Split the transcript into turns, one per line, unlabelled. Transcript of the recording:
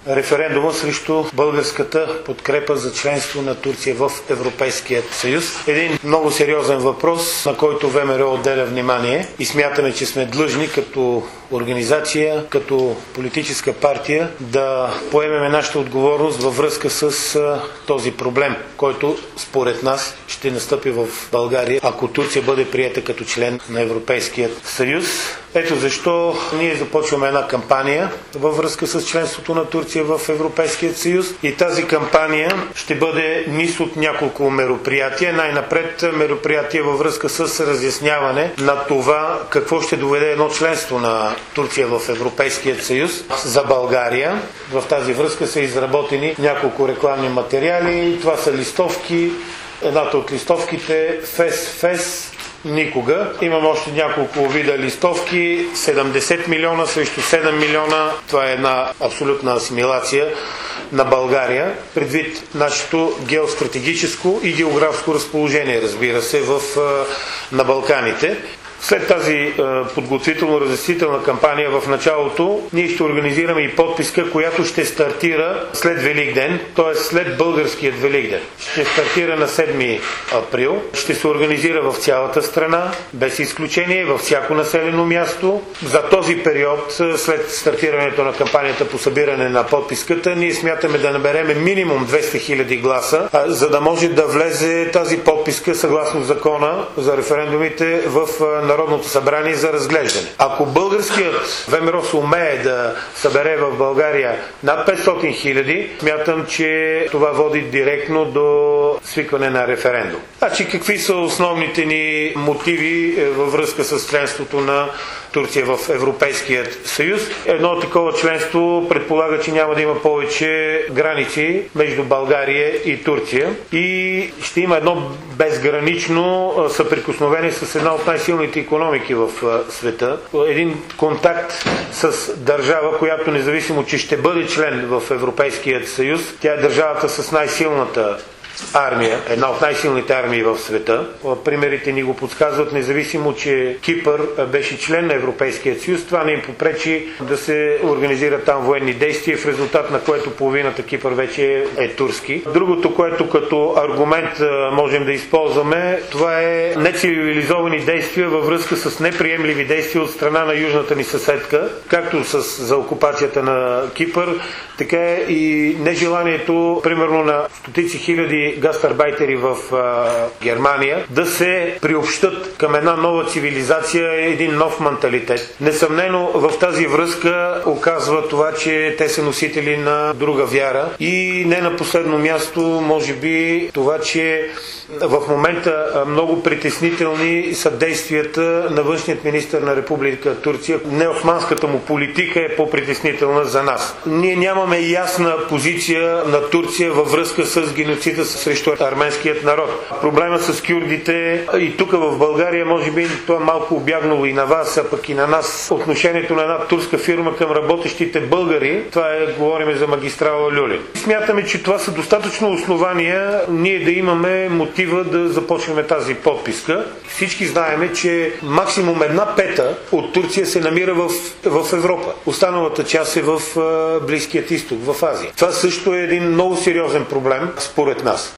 референдума срещу българската подкрепа за членство на Турция в Европейския съюз. Един много сериозен въпрос, на който ВМРО отделя внимание и смятаме, че сме длъжни като организация, като политическа партия да поемеме нашата отговорност във връзка с този проблем, който според нас ще настъпи в България, ако Турция бъде приета като член на Европейския съюз. Ето защо ние започваме една кампания във връзка с членството на Турция в Европейския съюз и тази кампания ще бъде низ от няколко мероприятия. Най-напред мероприятия във връзка с разясняване на това какво ще доведе едно членство на Турция в Европейския съюз за България. В тази връзка са изработени няколко рекламни материали. Това са листовки. Едната от листовките ФЕС никога. Имам още няколко вида листовки. 70 милиона срещу 7 милиона. Това е една абсолютна асимилация на България, предвид нашето геостратегическо и географско разположение, разбира се, на Балканите. След тази подготвително-разяснителна кампания в началото, ние ще организираме и подписка, която ще стартира след Великден, т.е. след българският Великден. Ще стартира на 7 април, ще се организира в цялата страна, без изключение, във всяко населено място. За този период, след стартирането на кампанията по събиране на подписката, ние смятаме да набереме минимум 200 000 гласа, за да може да влезе тази подписка, съгласно закона за референдумите, в Народното събрание за разглеждане. Ако българският ВМРО умее да събере в България над 500 000, смятам, че това води директно до свикване на референдум. Значи, какви са основните ни мотиви във връзка с членството на Турция в Европейския съюз? Едно такова членство предполага, че няма да има повече граници между България и Турция и ще има едно безгранично съприкосновение с една от най-силните икономики в света. Един контакт с държава, която независимо, че ще бъде член в Европейския съюз, тя е държавата с най-силната армия, една от най-силните армии в света. Примерите ни го подсказват, независимо, че Кипър беше член на Европейския съюз, това не им попречи да се организират там военни действия, в резултат на което половината Кипър вече е турски. Другото, което като аргумент можем да използваме, това е нецивилизовани действия във връзка с неприемливи действия от страна на южната ни съседка, както за окупацията на Кипър, така и нежеланието, примерно на стотици хиляди гастарбайтери в Германия да се приобщат към една нова цивилизация, един нов менталитет. Несъмнено в тази връзка оказва това, че те са носители на друга вяра и не на последно място, може би това, че в момента много притеснителни са действията на външният министър на Република Турция. Неосманската му политика е по-притеснителна за нас. Ние нямаме ясна позиция на Турция във връзка с геноцида срещу арменският народ. Проблема с кюрдите и тук в България, може би това малко обягнало и на вас, а пък и на нас. Отношението на една турска фирма към работещите българи, това говорим за магистрала Люлин. Смятаме, че това са достатъчно основания ние да имаме мотива да започнем тази подписка. Всички знаеме, че максимум 1/5 от Турция се намира в Европа. Останалата част е в Близкият изток, в Азия. Това също е един много сериозен проблем, според нас.